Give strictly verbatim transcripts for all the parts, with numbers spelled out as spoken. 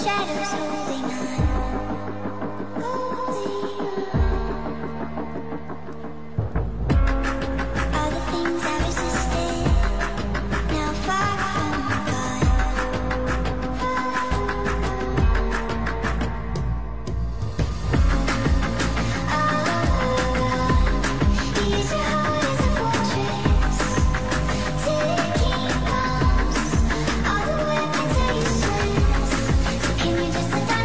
Can you just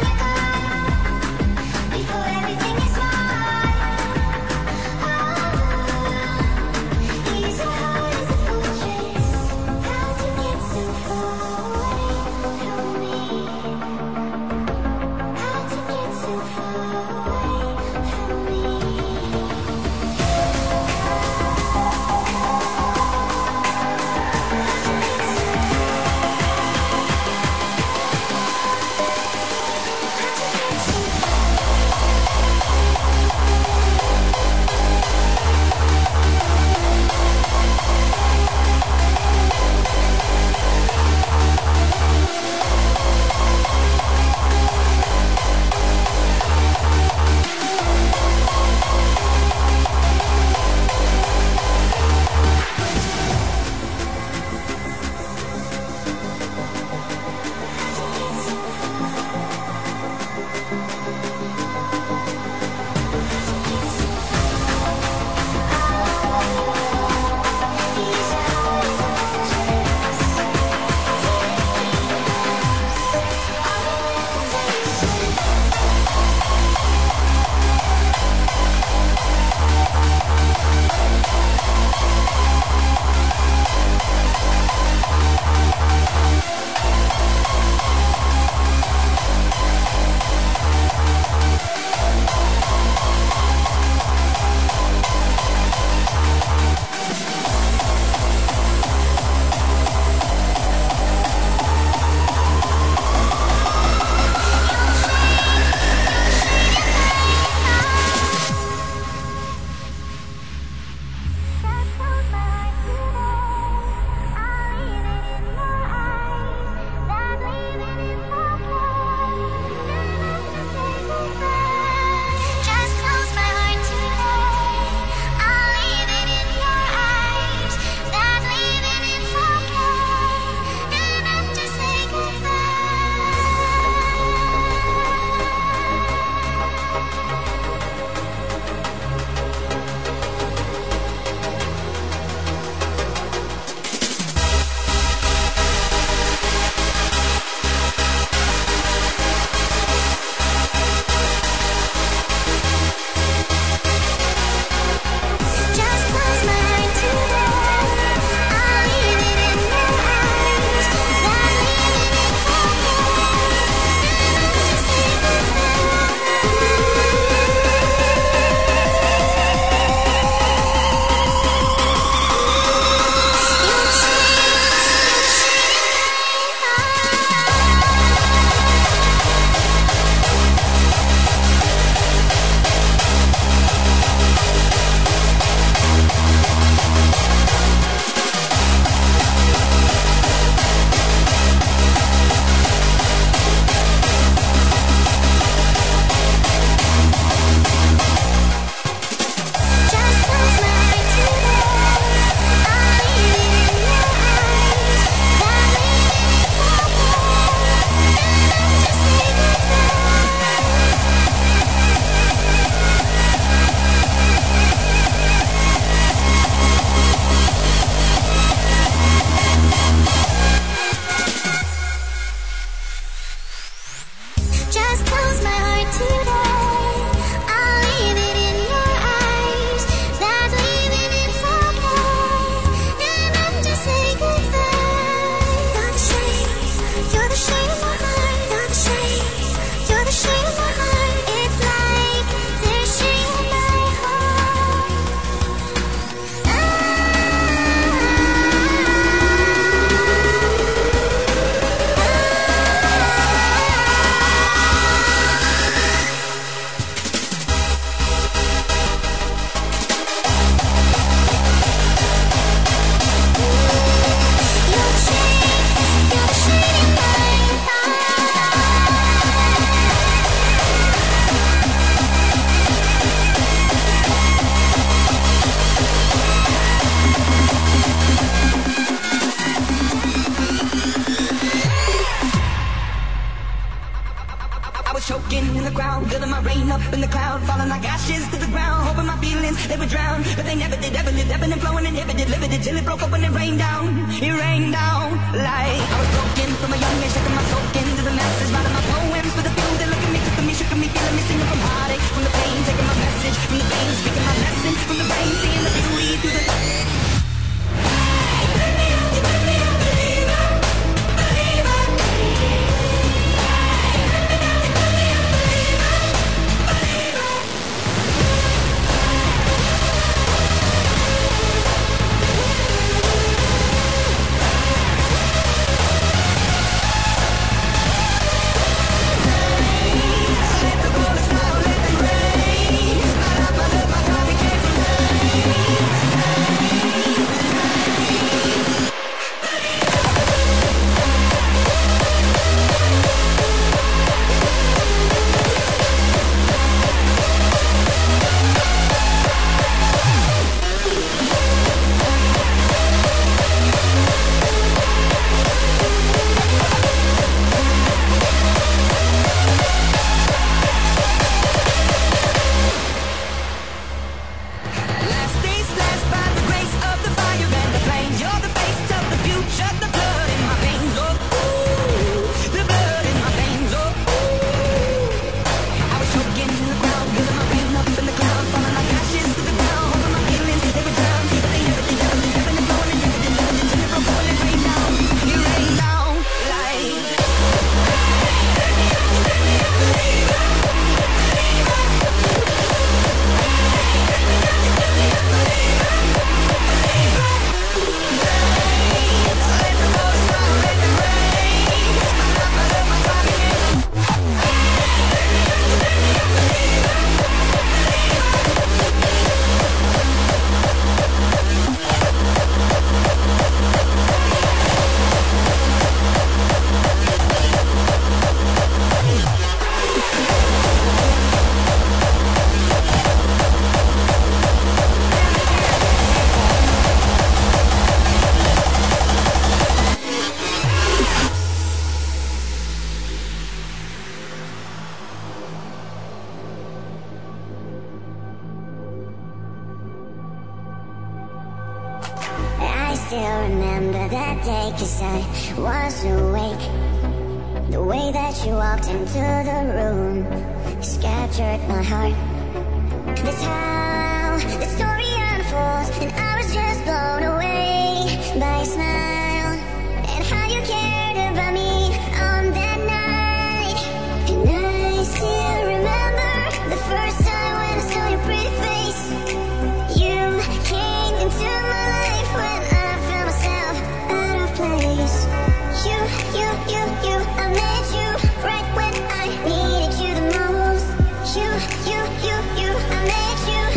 up in the cloud, falling like ashes to the ground. Hoping my feelings, they would drown, but they never did. Ever lived, ebbing and flowing, inhibited, limited, till it broke up when it rained down. It rained down like I was broken from a young age, shaking my soul into the masses, writing my poems for the few that look at me, took me, shook me, feeling me, singing from heartache, from the pain, taking my message from the veins, speaking my lesson from the rain, seeing the beauty through the. still remember that day, 'cause I was awake. The way that you walked into the room has captured my heart. That's how the story unfolds, and I was just blown away by your smile and how you cared about me on that night. And I still remember the first time when I saw your pretty face. You came into my life when I found myself out of place. You, you, you, you, I met you right when I needed you the most. You, you, you, you, I met you.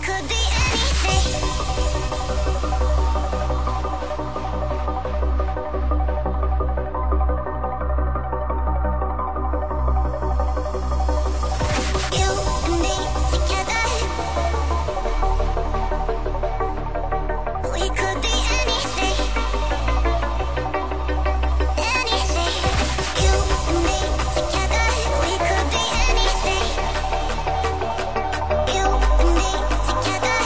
could be anything. You and me together. We could be anything. Anything. You and me together. We could be anything. You and me together.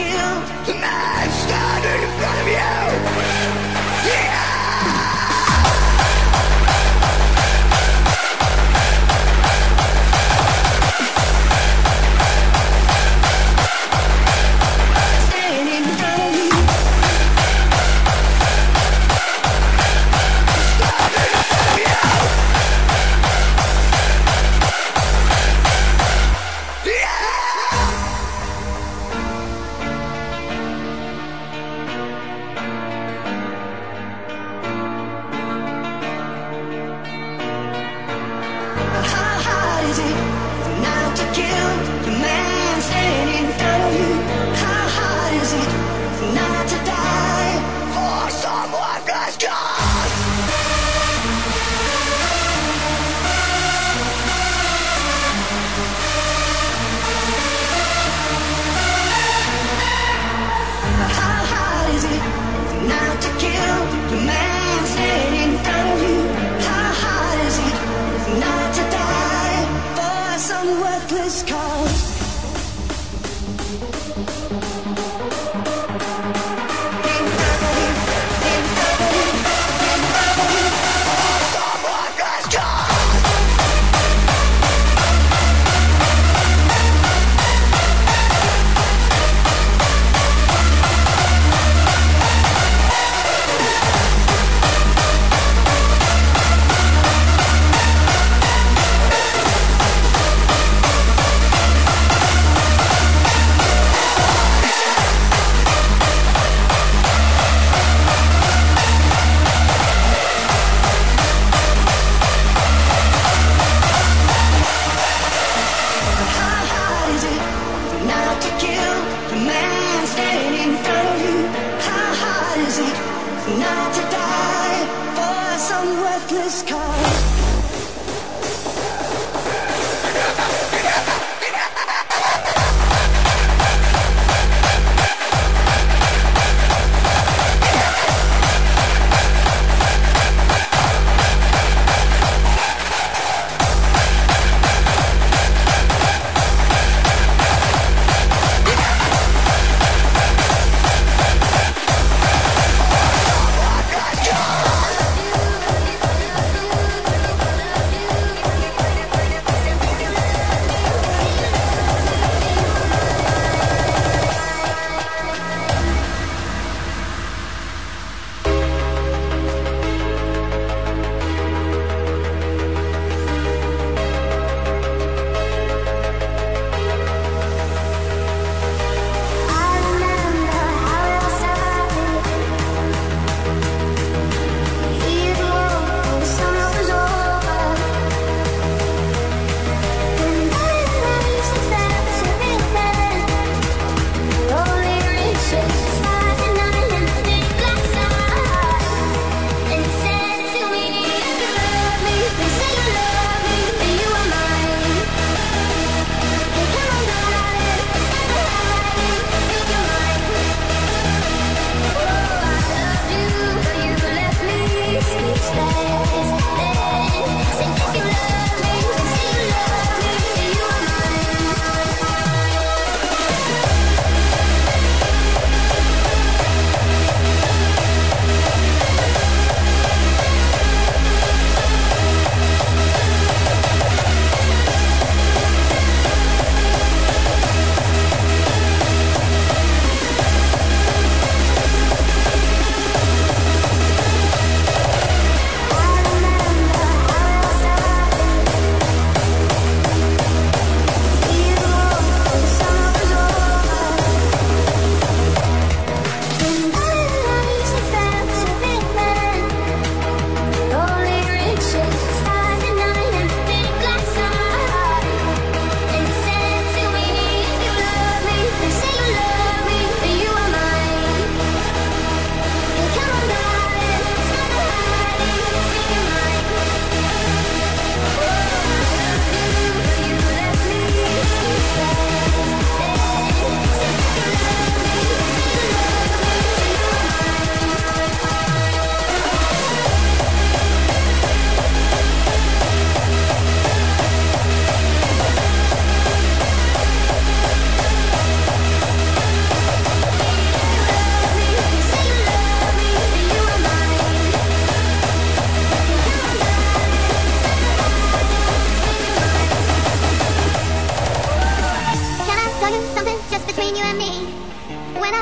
kill the man standing in front of you. Yeah!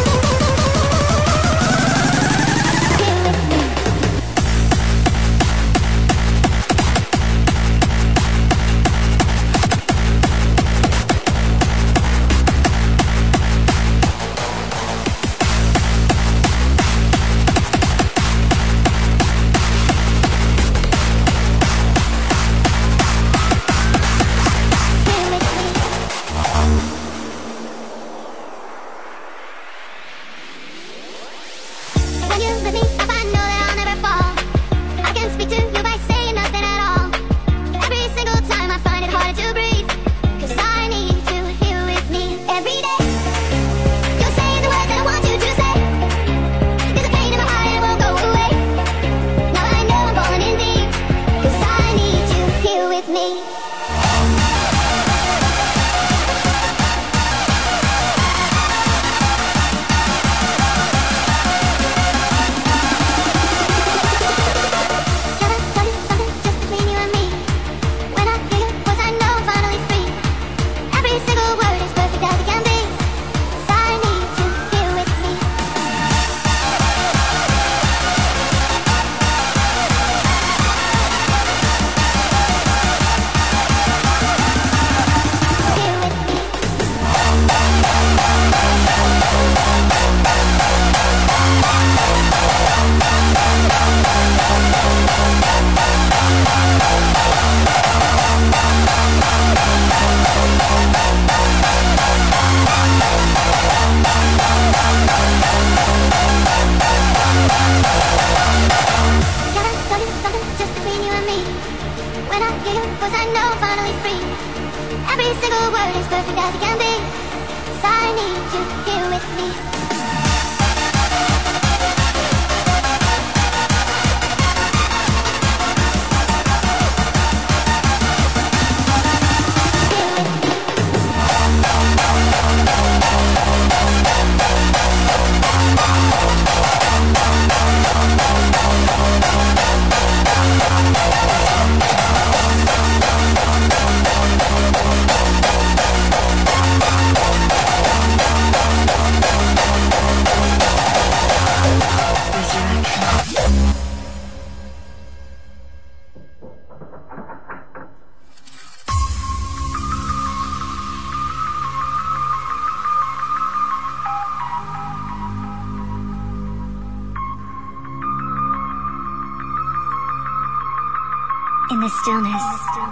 In the stillness,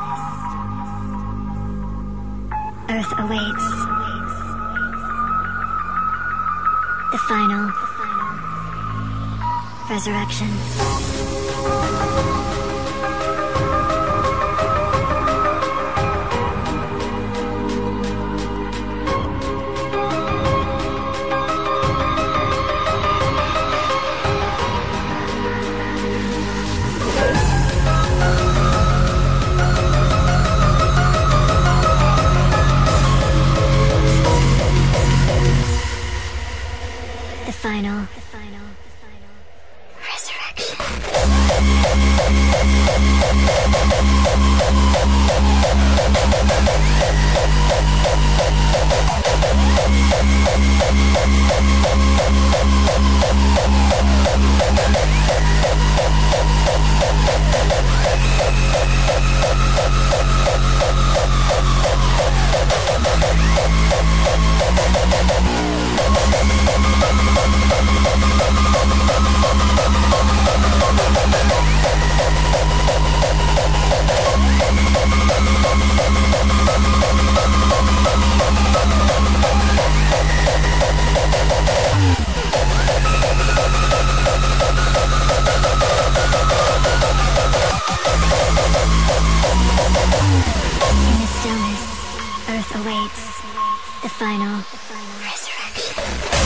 Earth awaits the final resurrection. The final, the final, the final resurrection. The final, the final resurrection.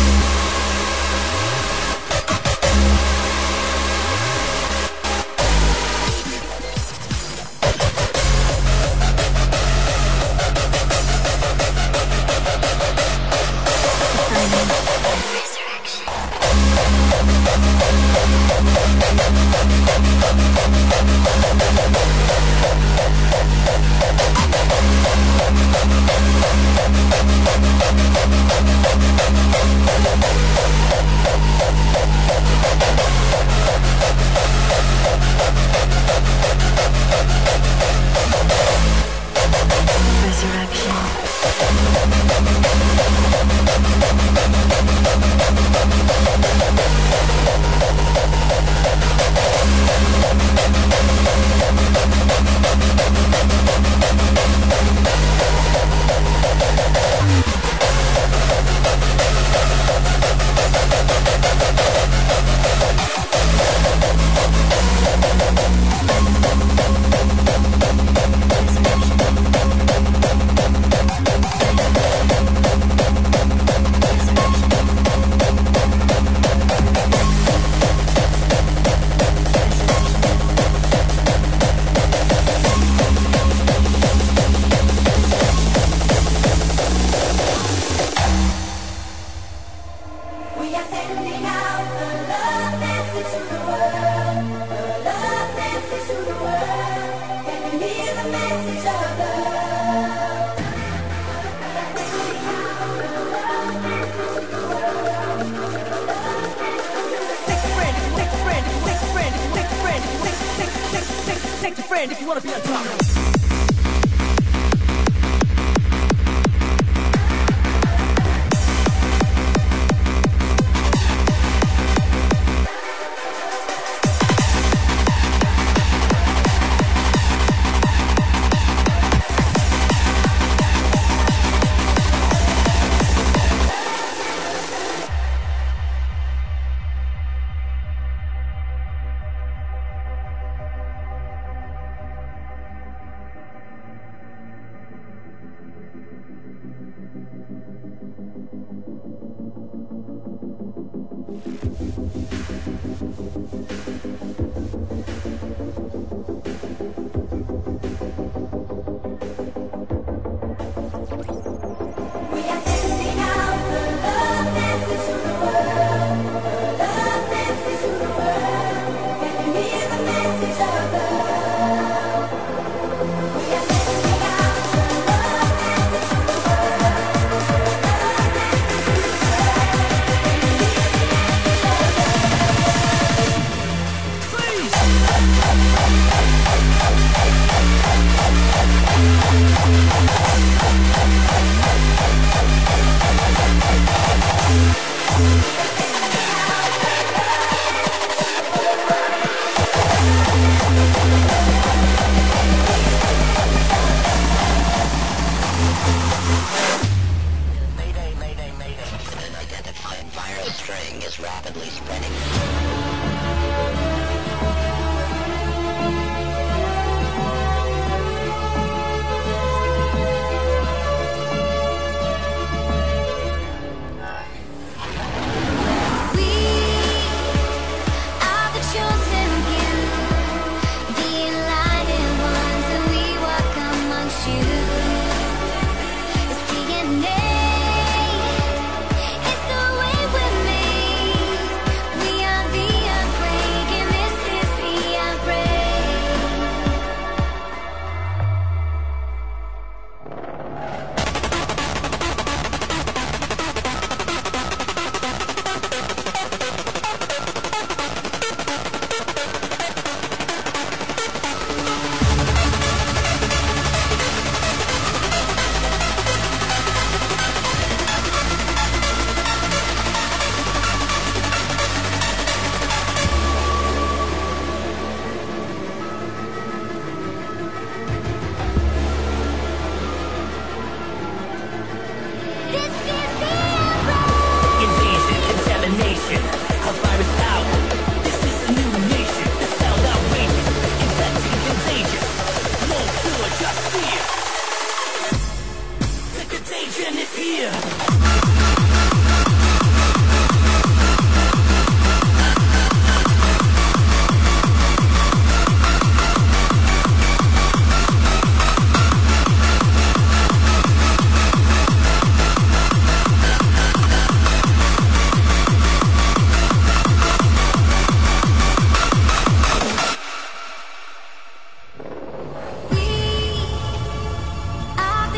Take your friend if you want to be on top.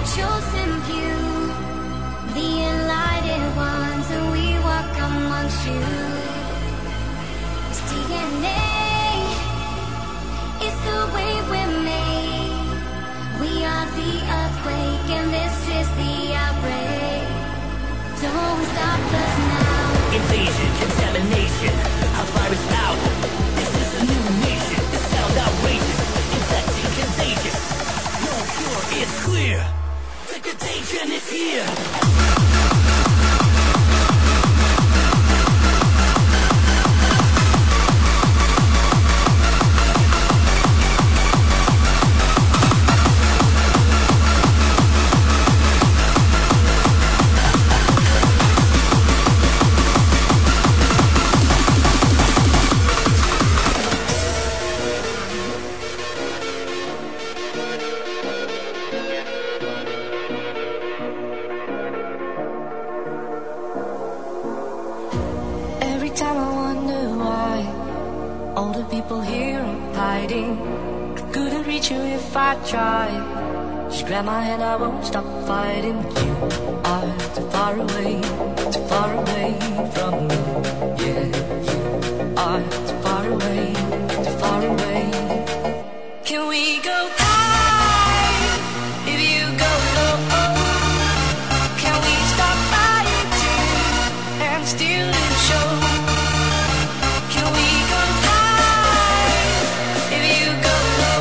chosen few, the enlightened ones, and we walk amongst you. It's D N A, it's the way we're made. We are the earthquake, and this is the outbreak. Don't stop us now. Invasion, contamination, our virus out. This is a new nation. It sounds outrageous, infecting, contagious. No cure is clear. The contagion is here. I try, just grab my hand, I won't stop fighting. You are too far away, too far away from me. Yeah, you are too far away, too far away. Can we go high if you go low? Can we stop fighting and steal the show? Can we go high if you go low?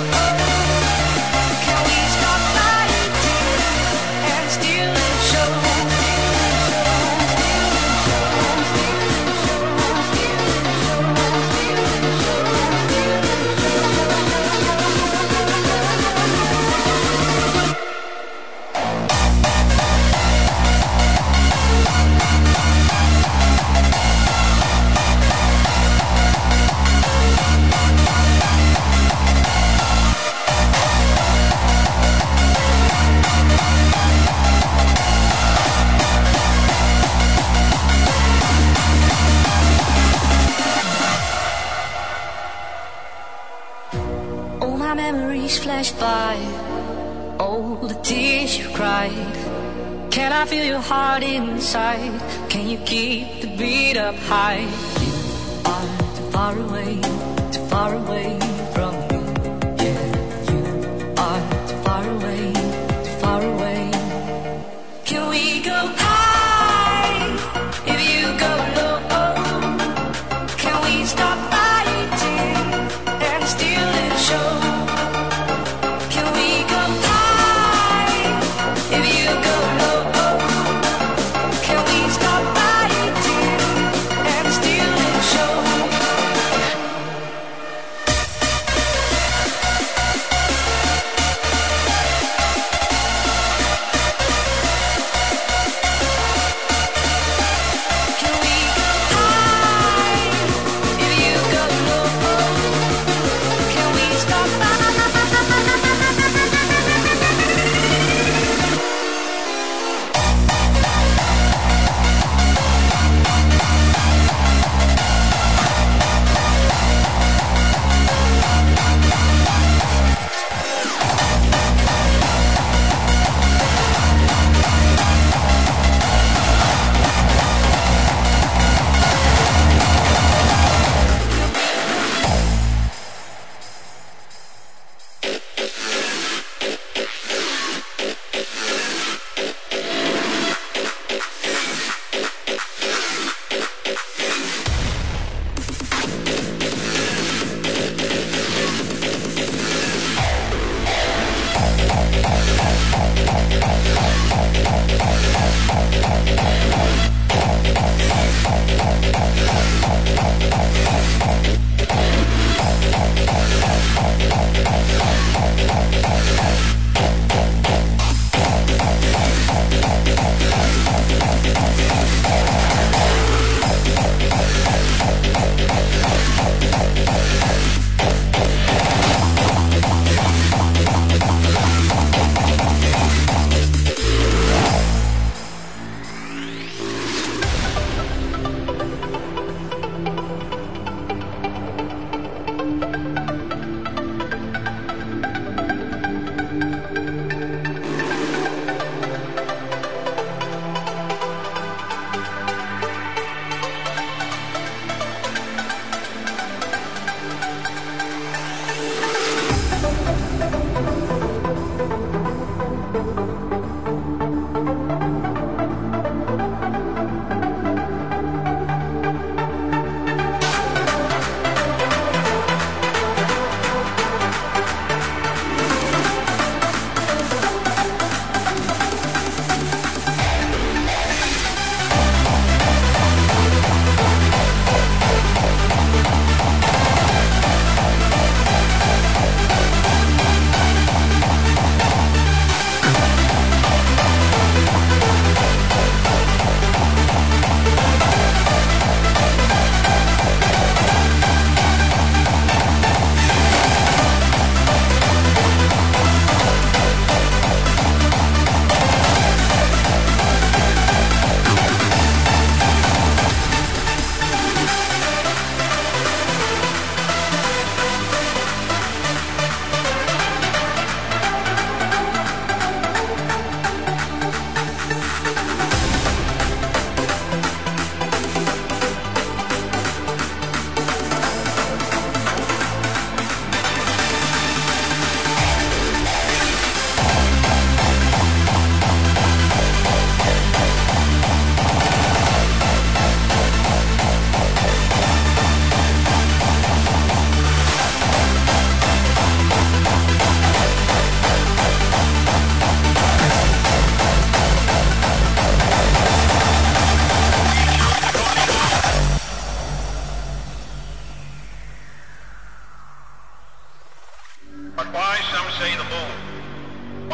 Flash by, oh, the tears you cried. Can I feel your heart inside? Can you keep the beat up high? You are too far away, too far away from me. Yeah, you are too far away, too far away. Can we go high if you go low? Can we stop fighting and steal the show?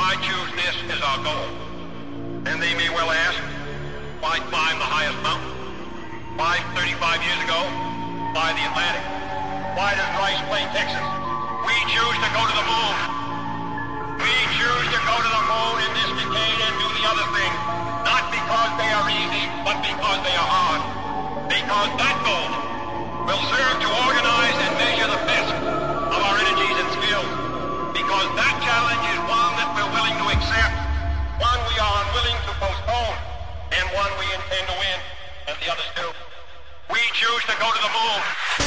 Why choose this as our goal? And they may well ask, why climb the highest mountain? Why thirty-five years ago? Why the Atlantic? Why does Rice play Texas? We choose to go to the moon. We choose to go to the moon in this decade and do the other thing, not because they are easy, but because they are hard. Because that goal will serve to organize and measure the best of our energies and skills. Because that challenge is one that we're willing to accept, one we are unwilling to postpone, and one we intend to win, and the others do. We choose to go to the moon.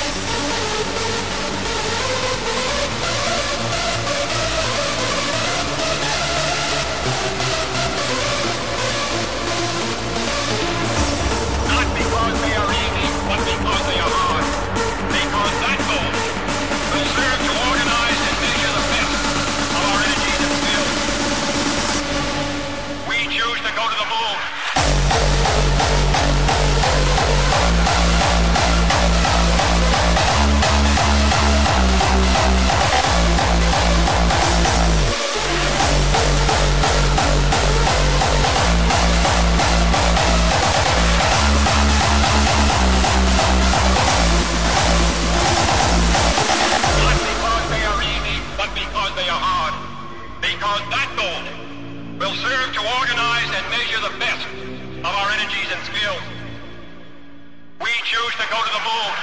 Not because they are easy, but because they are hard. Because that goal will serve to organize and measure the best of our energies and skills. We choose to go to the moon. Because that goal will serve to organize and measure the best of our energies and skills. We choose to go to the moon.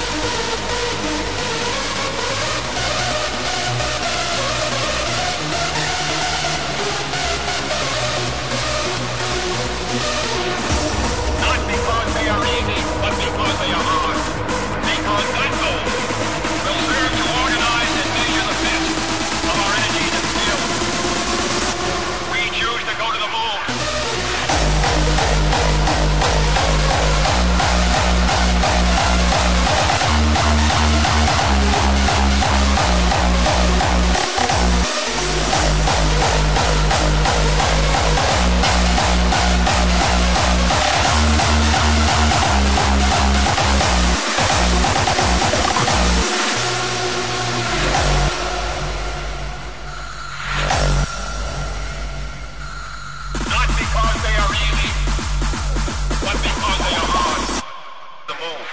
Not because they are easy, but because they are hard. Because that goal will serve to organize and measure the best of our energies and skills. We choose to go to the moon. Not because they are easy, but because they are hard. The moon.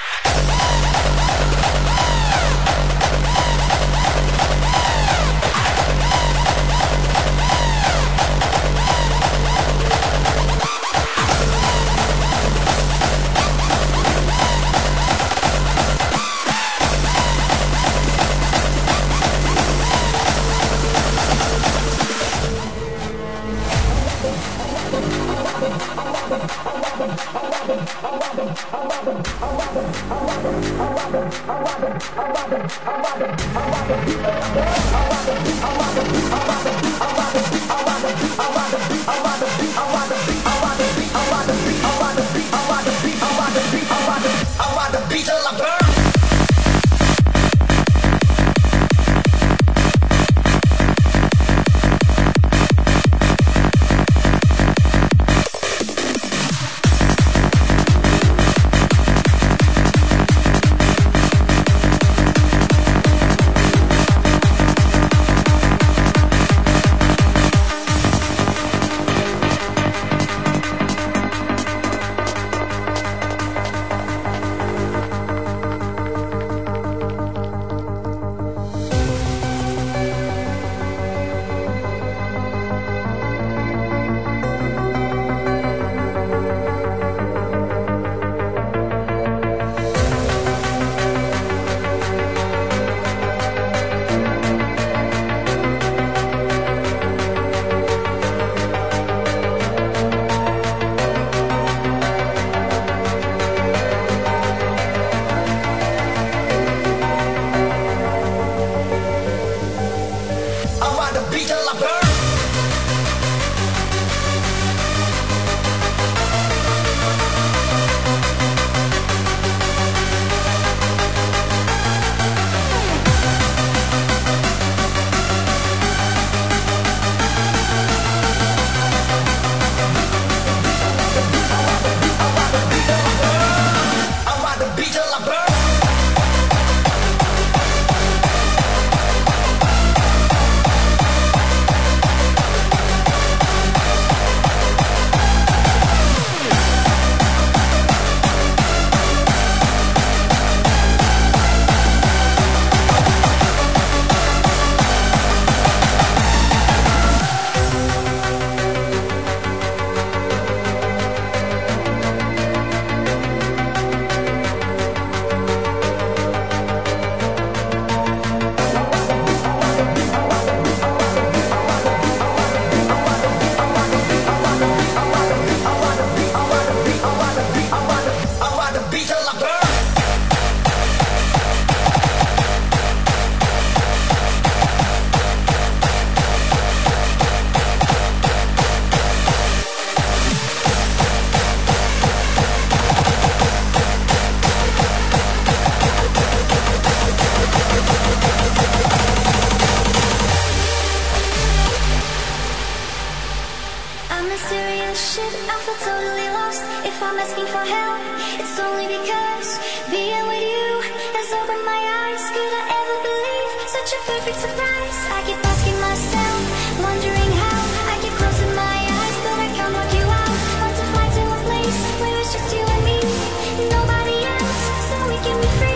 mysterious shit, I feel totally lost. If I'm asking for help, it's only because being with you has opened my eyes. Could I ever believe such a perfect surprise? I keep asking myself, wondering how I keep closing my eyes, but I can't walk you out. Want to fly to a place where it's just you and me, nobody else, so we can be free.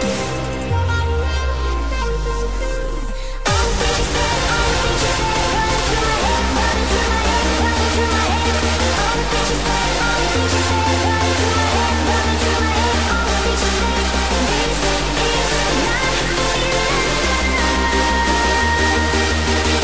This is not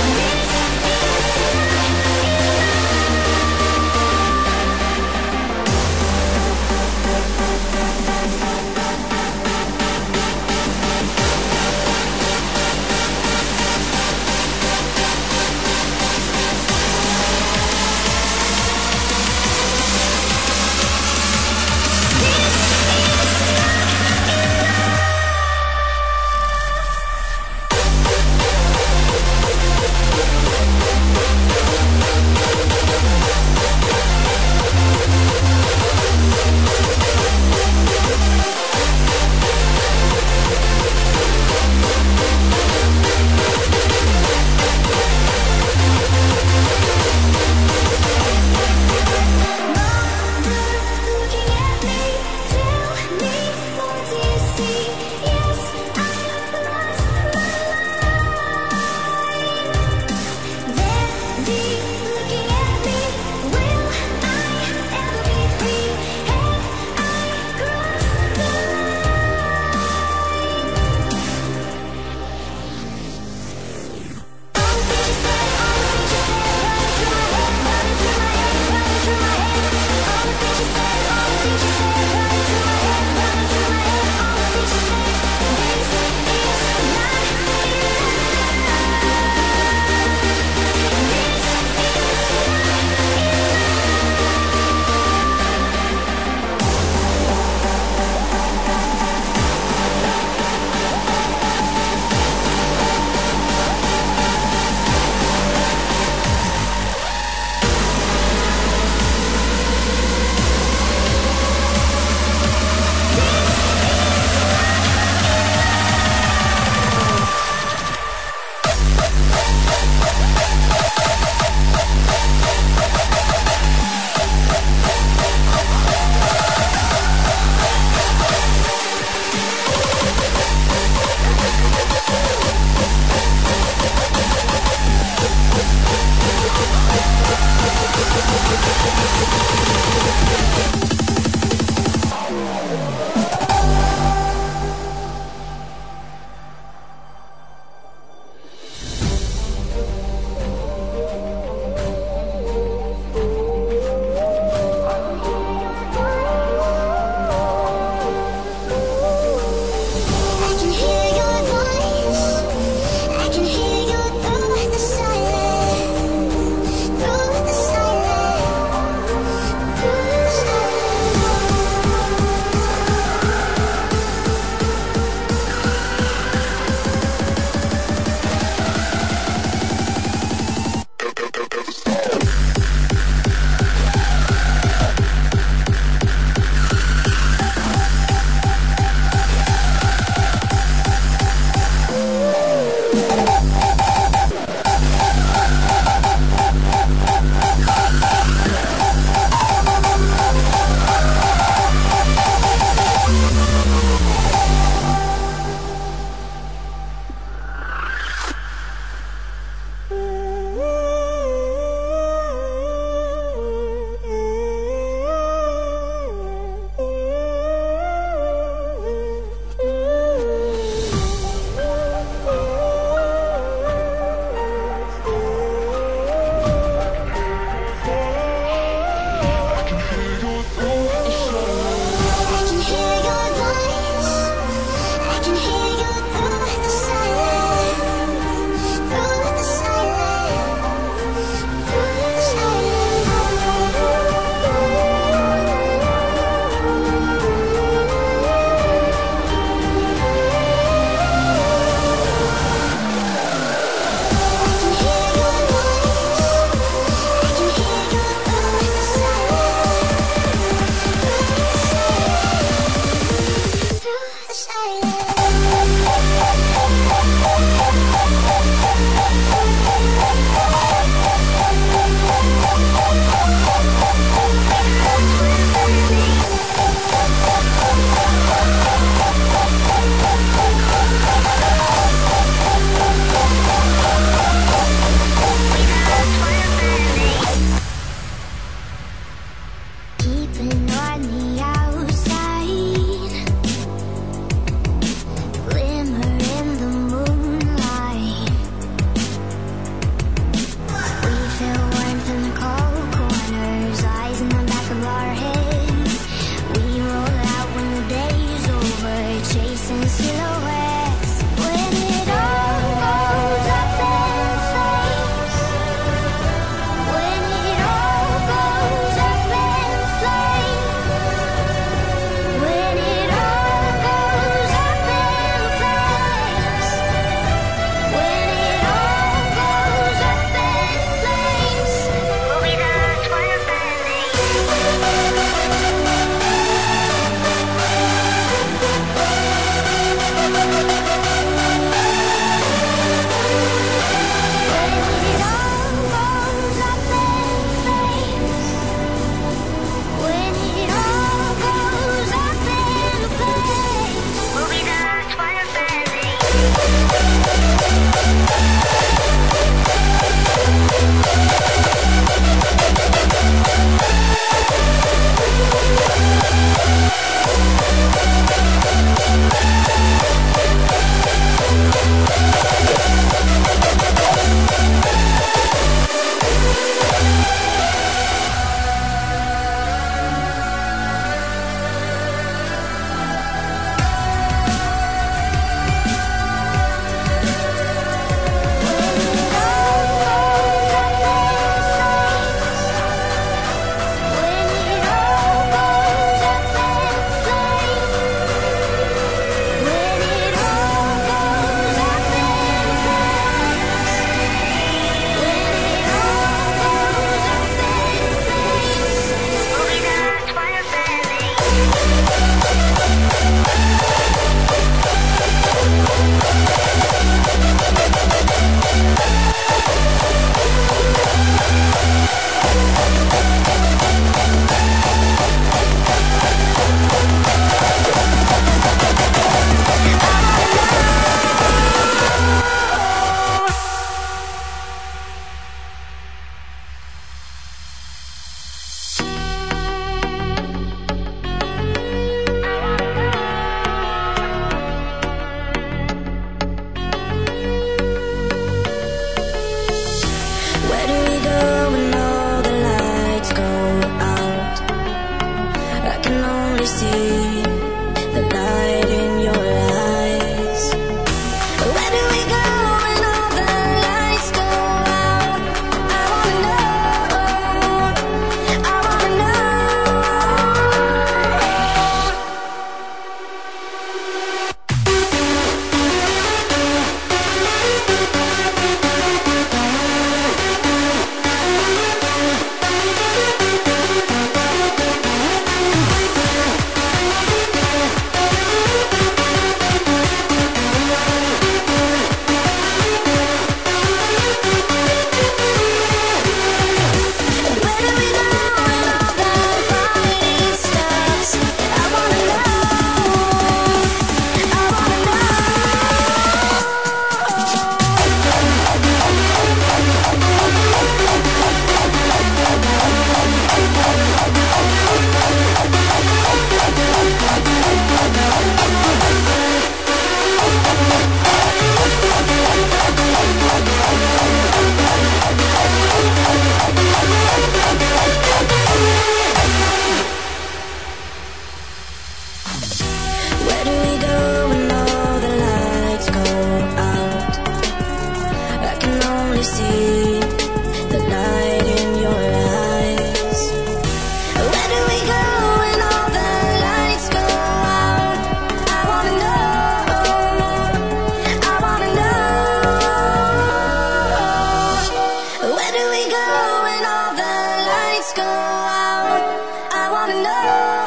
lights go out, I wanna know,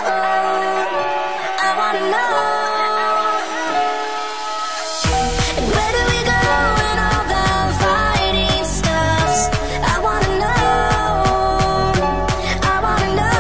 I wanna know. And where do we go when all the fighting stops? I wanna know, I wanna know.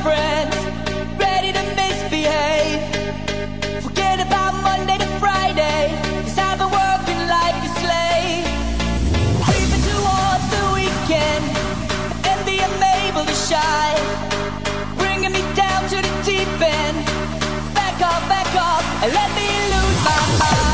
friends, ready to misbehave. Forget about Monday to Friday, 'cause I've been working like a slave. Creeping towards the weekend, envy I'm able to shine, bringing me down to the deep end. Back off, back off, and let me lose my mind.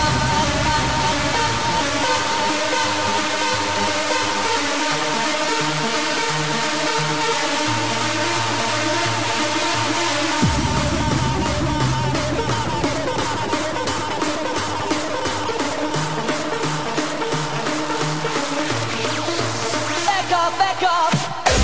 Back off.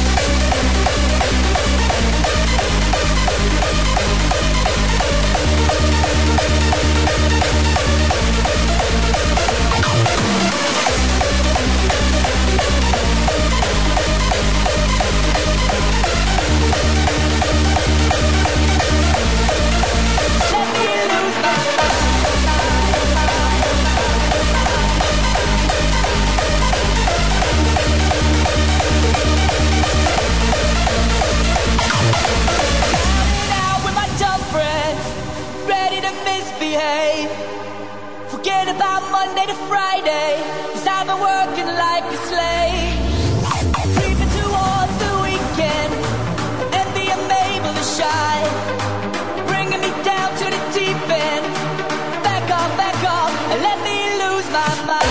Forget about Monday to Friday, 'cause I've been working like a slave. Creeping towards the weekend, envy I'm able to shine, bringing me down to the deep end. Back off, back off, and let me lose my mind.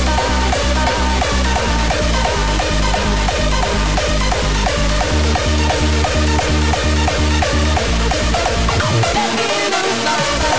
Let me lose my mind.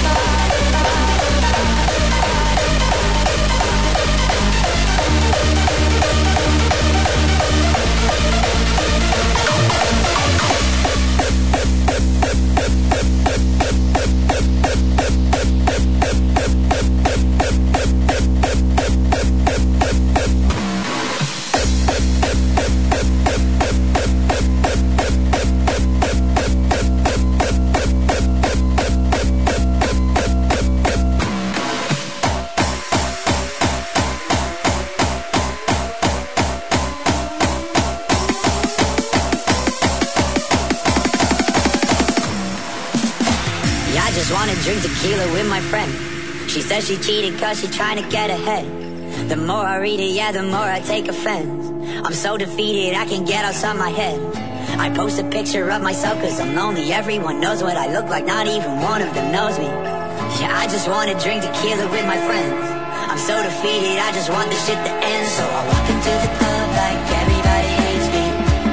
Drink tequila with my friend. She says she cheated cause she trying to get ahead. The more I read it, yeah, the more I take offense. I'm so defeated, I can't get outside my head. I post a picture of myself cause I'm lonely. Everyone knows what I look like, not even one of them knows me. Yeah, I just wanna drink tequila with my friends. I'm so defeated, I just want this shit to end. So I walk into the club like everybody hates me.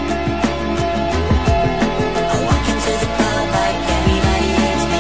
I walk into the club like everybody hates me.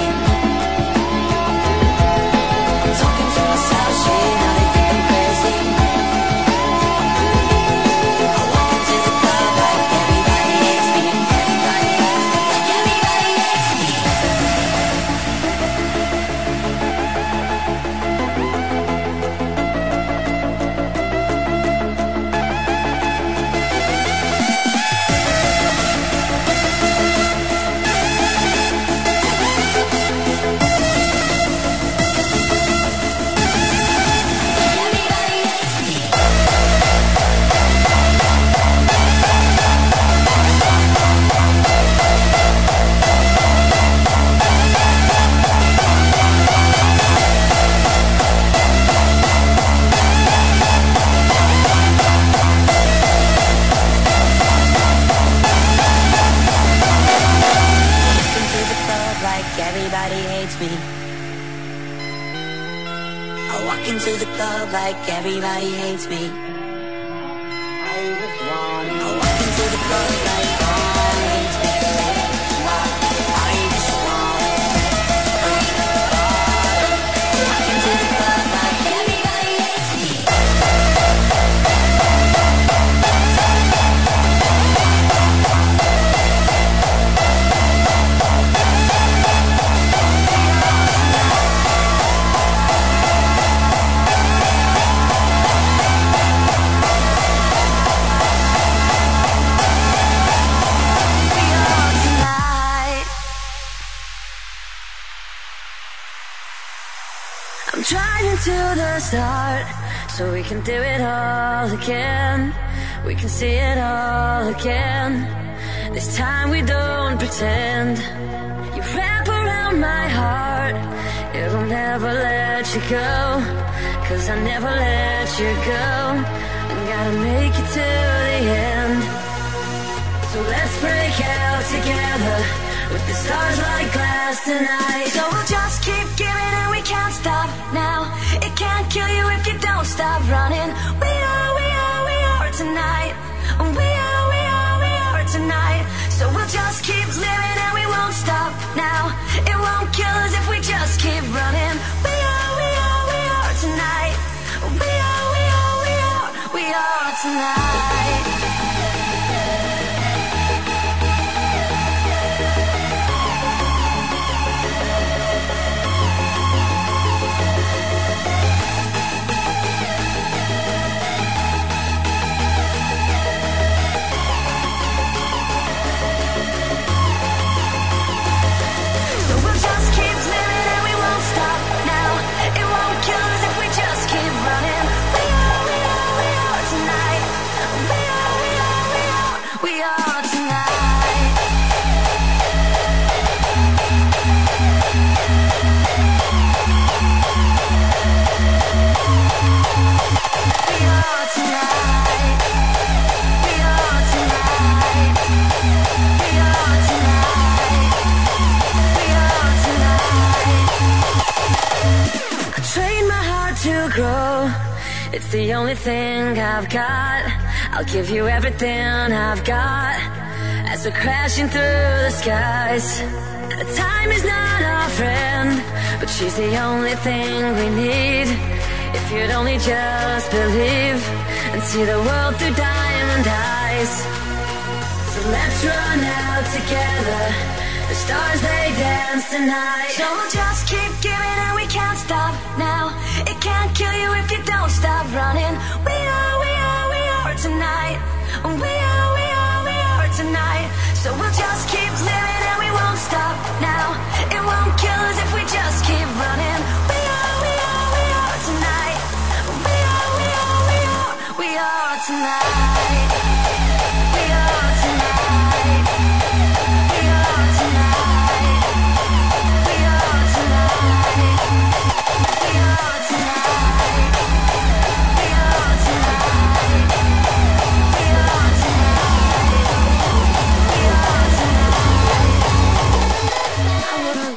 Into the club like everybody hates me. I just want I walk into the club like everybody hates me. I just want I walk into the club like everybody hates me. Trying to the start, so we can do it all again. We can see it all again. This time we don't pretend. You wrap around my heart, it'll never let you go, 'cause I never let you go. I gotta make it to the end. So let's break out together with the stars like glass tonight. So we'll just keep giving and we can't stop now. It can't kill you if you don't stop running. We are, we are, we are tonight. We are, we are, we are tonight. So we'll just keep living and we won't stop now. It won't kill us if we just keep running. We are, we are, we are tonight. We are, we are, we are, we are tonight. It's the only thing I've got. I'll give you everything I've got as we're crashing through the skies. Time is not our friend, but she's the only thing we need. If you'd only just believe and see the world through diamond eyes. So let's run out together. The stars, they dance tonight. So we'll just keep giving and we can't stop now. It can't kill you if you don't stop running. We are, we are, we are tonight. We are, we are, we are tonight. So we'll just keep living and we won't stop now. It won't kill us if we just keep running. We are, we are, we are tonight. We are, we are, we are, we are tonight. We are tonight. We are tonight. We are tonight. We are tonight. We are tonight. We are tonight. We are tonight.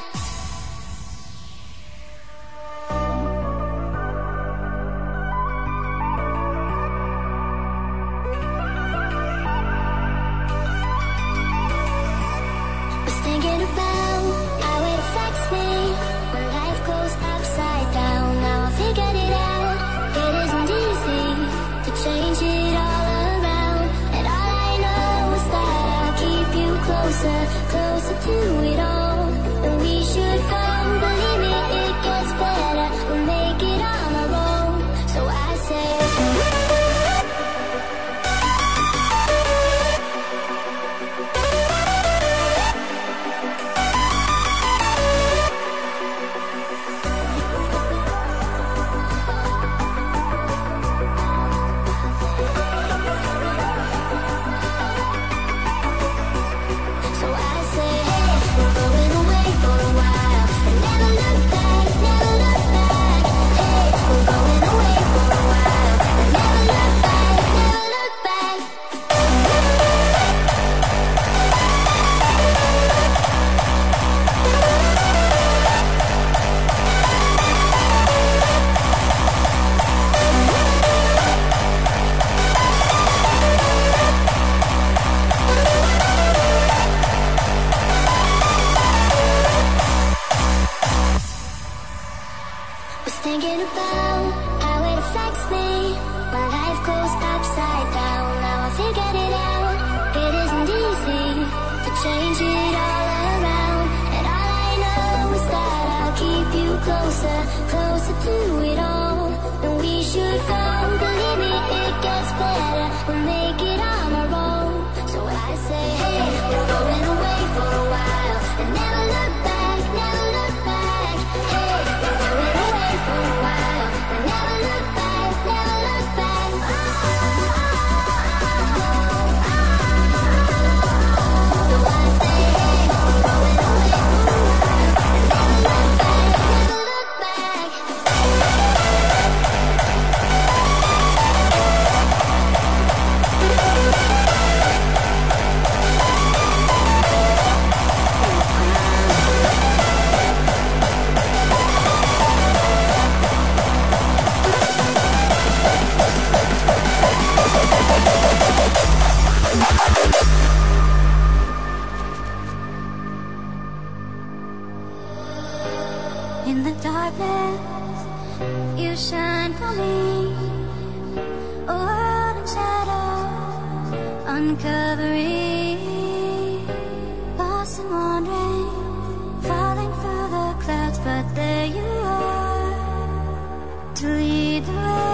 Was thinking about how it affects me when life goes upside down. Now I figured it out. It isn't easy to change it all around, and all I know is that I'll keep you closer, closer to it all. And we should go. Believe me, it gets better. We'll make it on our own. So I say. So I say, hey, we're going away for a while and never look back, never look back. Hey, we're going away for a while and never look back, never look back. Was thinking about how it affects me when life goes upside down. Now I figured it out. It isn't easy to change it all around, and all I know is that I'll keep you closer, closer to it all. And we should go. Believe me, it gets better. We'll make it on our own. So I say, hey, we're going away for a while and never look back, never look back. Hey, we're going away for a while and never look back, never look back. So I say, hey. In the darkness, you shine for me. A world in shadow, uncovering. Lost and wandering, falling through the clouds, but there you are to lead the way.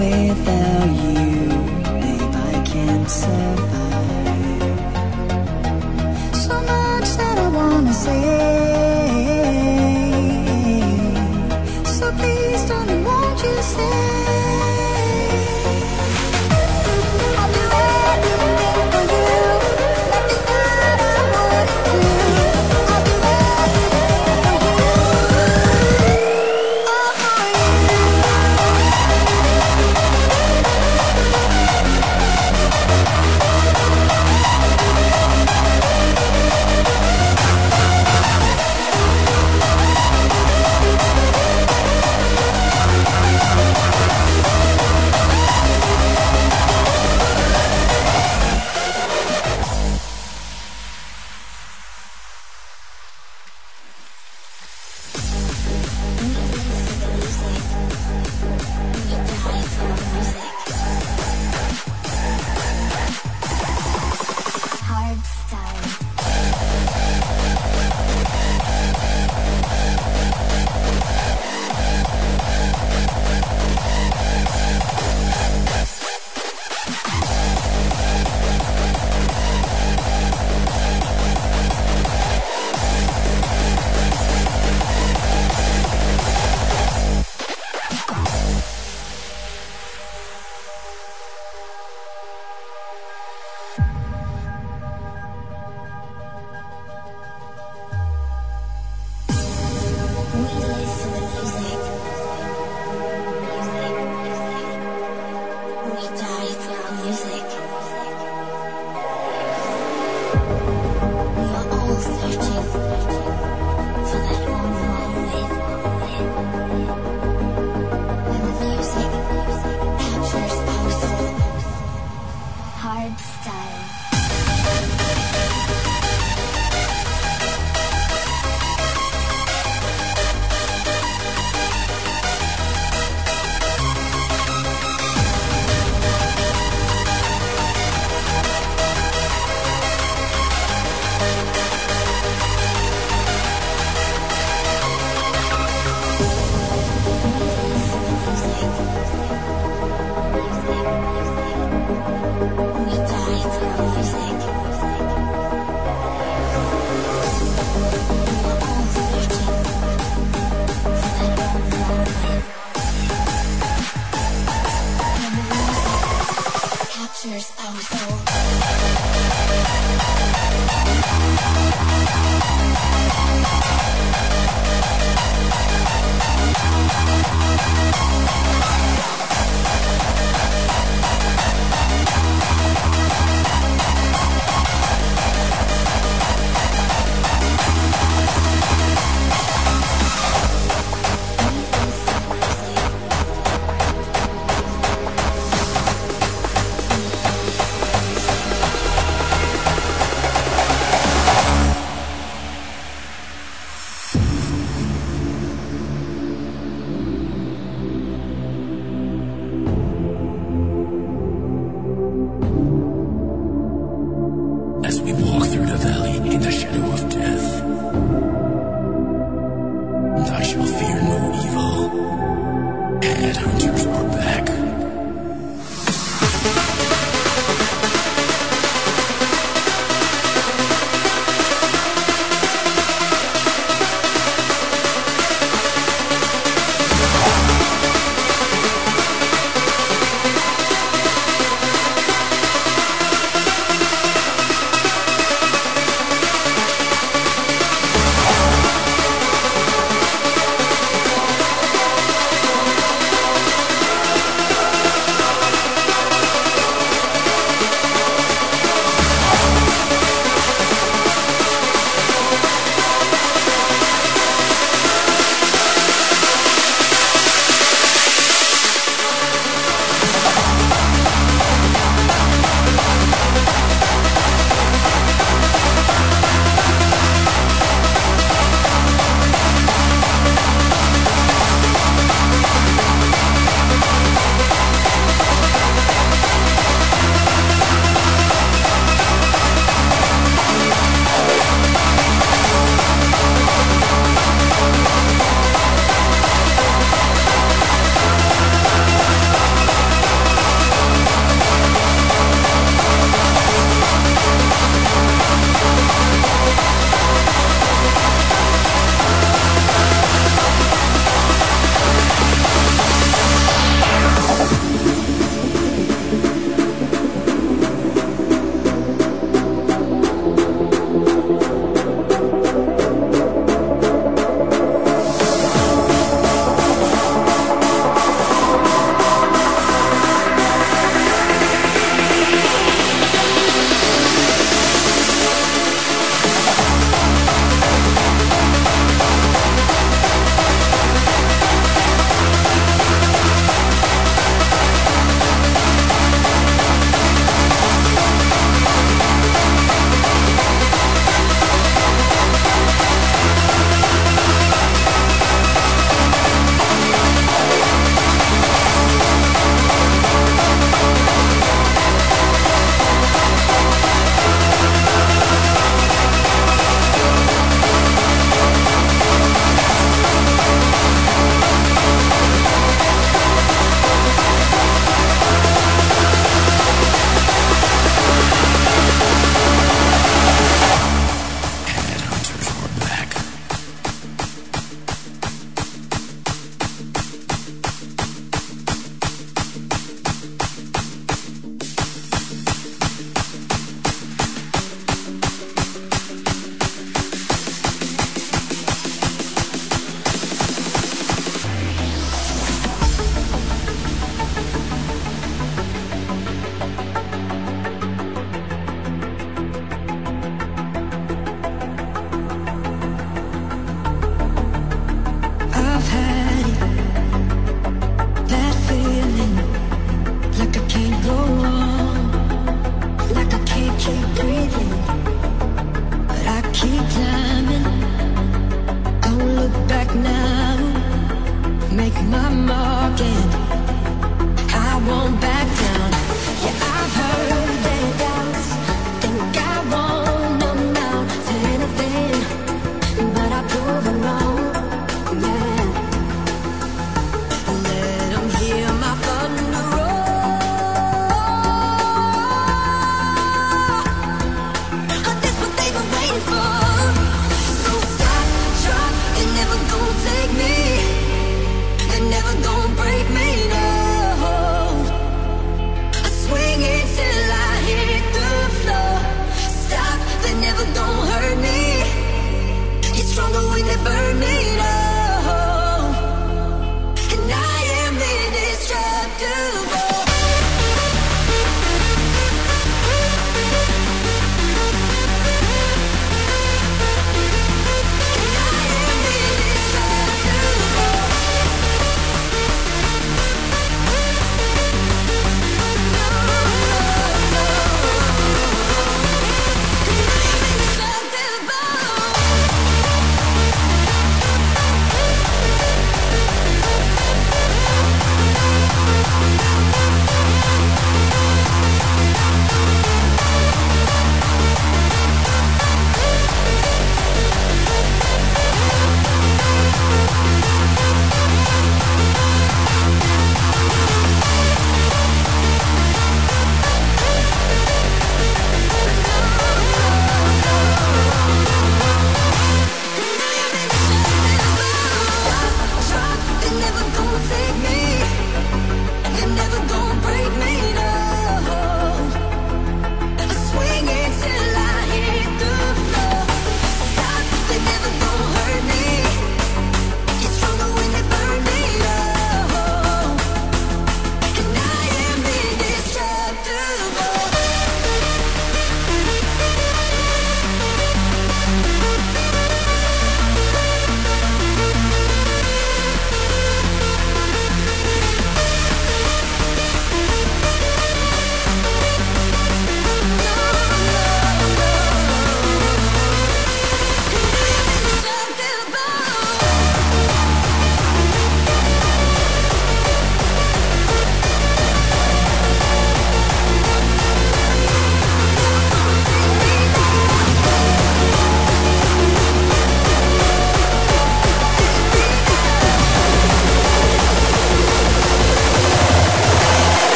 Without you, babe, I can't survive. So much that I wanna say, so please tell me, won't you say I'll be waiting for you, like you said I would do. I'll be waiting for you, all for you. Oh,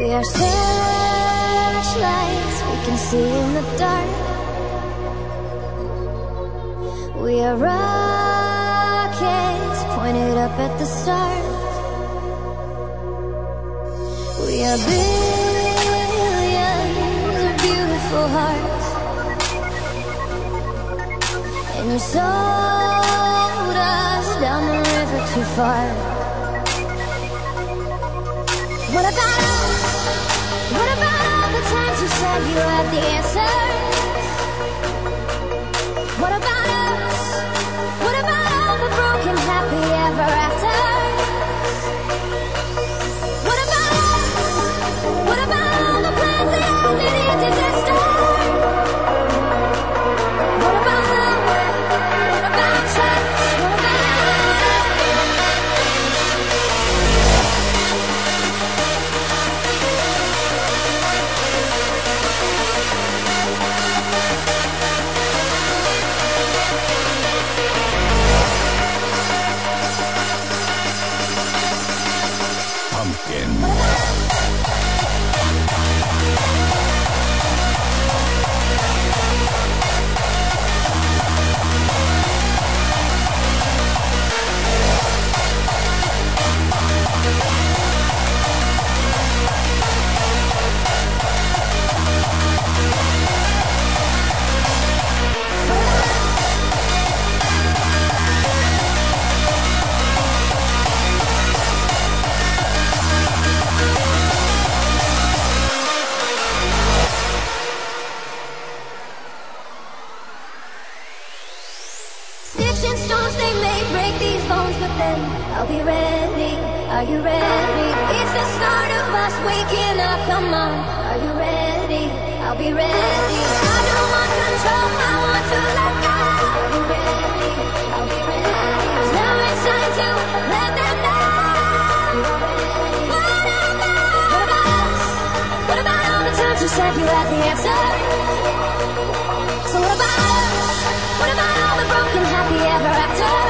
We are searchlights we can see in the dark. We are rockets pointed up at the stars. We are billions of beautiful hearts. And you sold us down the river too far. What about us? What about all the times you said you had the answers? What about us? What about all the broken happy ever afters? What about us? What about all the plans that ended in disaster? What about love? What about trust? What about Pumpkin. sticks and stones, they may break these bones, but then I'll be ready. Are you ready? It's the start of us waking up. Come on, are you ready? I'll be ready. I don't want control, I want to let go. Are you ready? I'll be ready. 'Cause now it's time to let them know. What about, what about us? What about all the times you said you had the answer? So what about us? What about all the broken happy ever after?